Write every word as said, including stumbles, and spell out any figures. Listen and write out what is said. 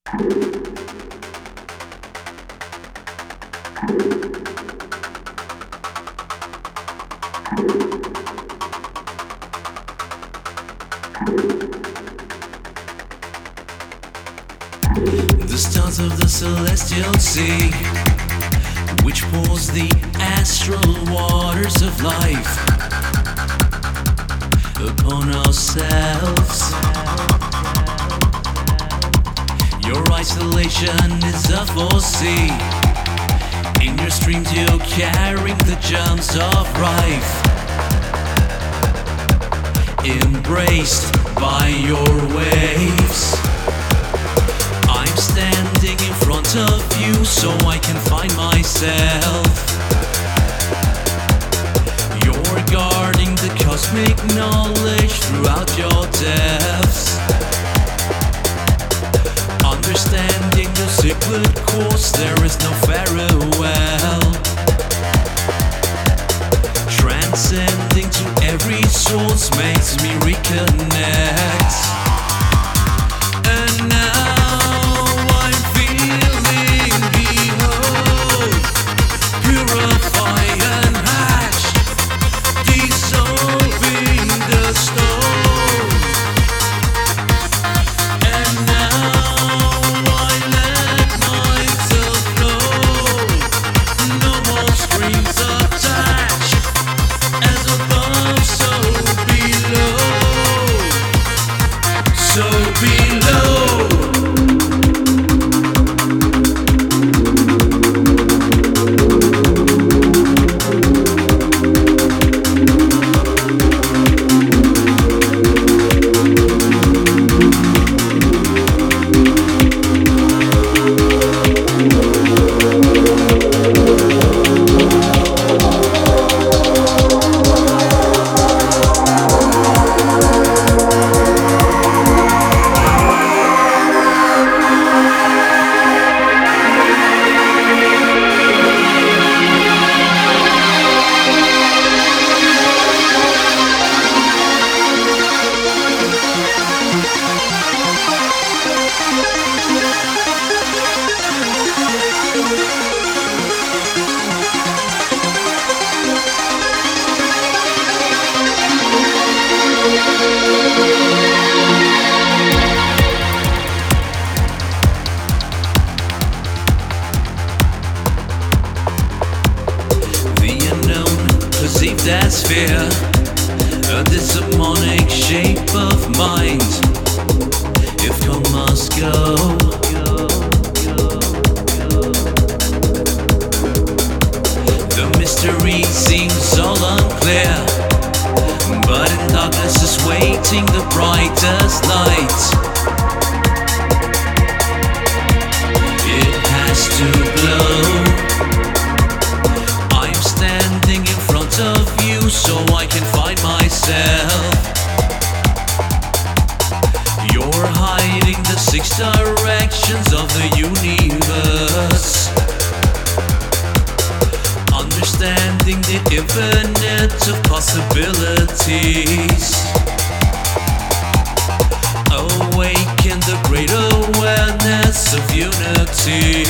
The stars of the celestial sea, which pours the astral waters of life upon ourselves. Your isolation is a foresee. In your streams you're carrying the germs of life, embraced by your waves. I'm standing in front of you so I can find myself. You're guarding the cosmic knowledge throughout your depths, understanding the secret course, there is no farewell. Transcending to every source makes me reconnect. And now I'm feeling, behold, purify and hatch, dissolving the stone. And now I let myself flow, no more strings attached, as above so below, so below. Perceived as fear, a demonic shape of mind. If come must go, the mystery seems all unclear, but in darkness is waiting the brightest light. It has to glow. I'm standing in front of you so I can find myself. You're hiding the six directions of the universe, understanding the infinite of possibilities. Awaken the great awareness of unity.